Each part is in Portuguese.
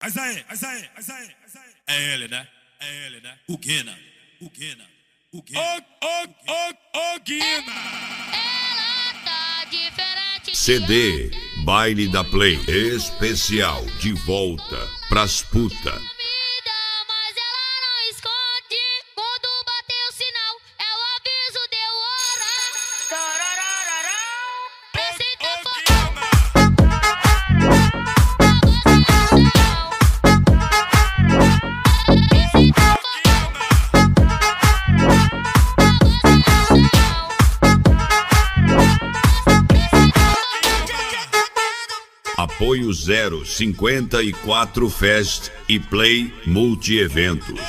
É ele, né? É ele, né? O Guina. O Guina. O Guina. Ô Guina. Ela tá diferente. CD Baile da Play especial de volta pras puta. Mas ela não esconde. Quando bater o sinal, é o aviso, deu hora. Apoio 054 Fest e Play Multi-Eventos.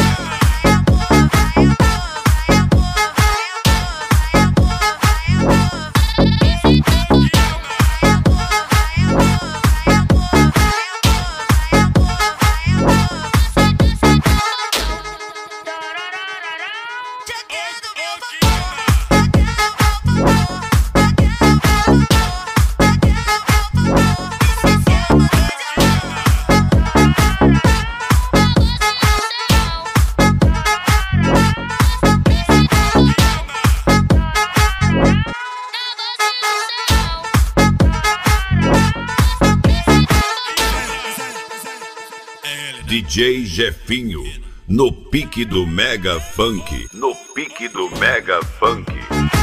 DJ Jefinho, no pique do Mega Funk. No pique do Mega Funk.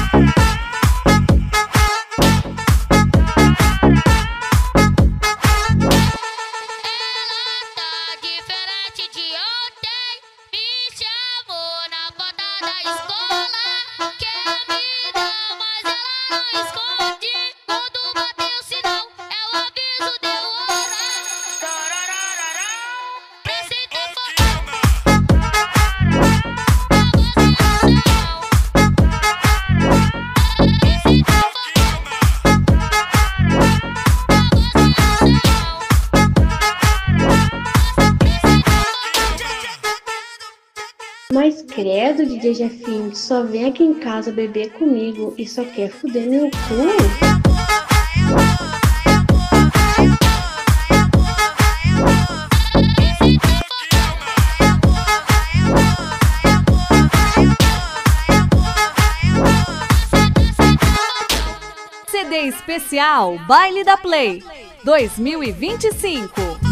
Mas credo, DJ Jefinho, só vem aqui em casa beber comigo e só quer fuder meu cu. CD especial Baile da Play 2025.